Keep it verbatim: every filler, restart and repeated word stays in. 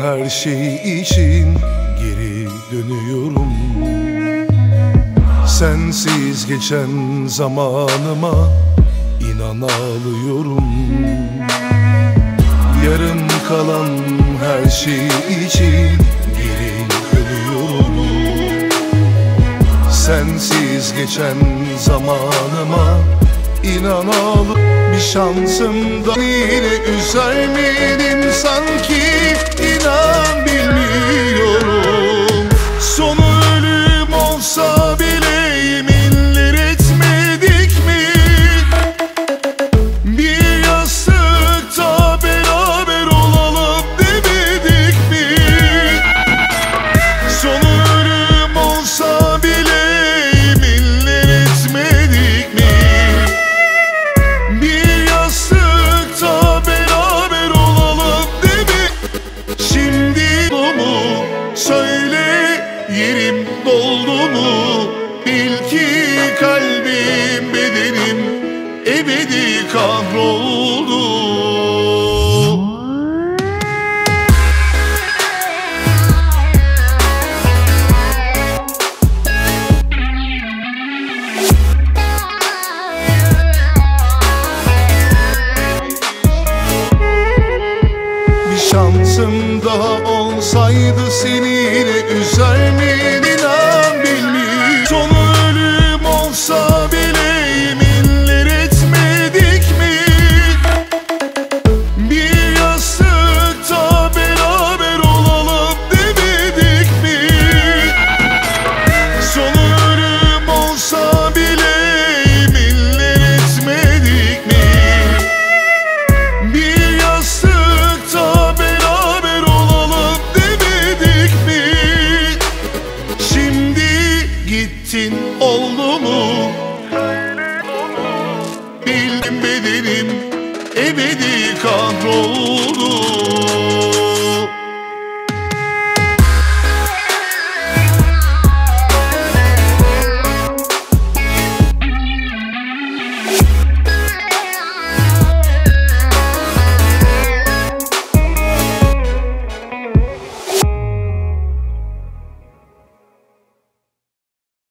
her şey için geri dönüyorum. Sensiz geçen zamanıma inan ağlıyorum. Yarım kalan her şey için geri dönüyorum. Sensiz geçen zamanıma inan ağlıyorum. Bir şansım da yine üzer miydim sanki, inan bilmiyorum. Sonu ölüm olsa bile yeminler etmedik mi? Bir yastıkta beraber olalım demedik mi? Sonu ölüm olsa bile yeminler etmedik mi? Bir yastıkta beraber olalım demedik. Şimdi bu mu? Söyle, yerim doldu mu? Bil ki kalbim, bedenim ebedi kahroldu. Bir şansım daha olsaydı seni yine üzer miydim, inan bilmiyorum. Sonu ölüm olsa bile yeminler etmedik mi? Bir yastıkta beraber olalım demedik mi? Sonu ölüm olsa bile yeminler etmedik mi? Bir yastıkta beraber olalım demedik mi? Şimdi gittin, oldu mu? Bildim, bedenim ebedi kahroldu.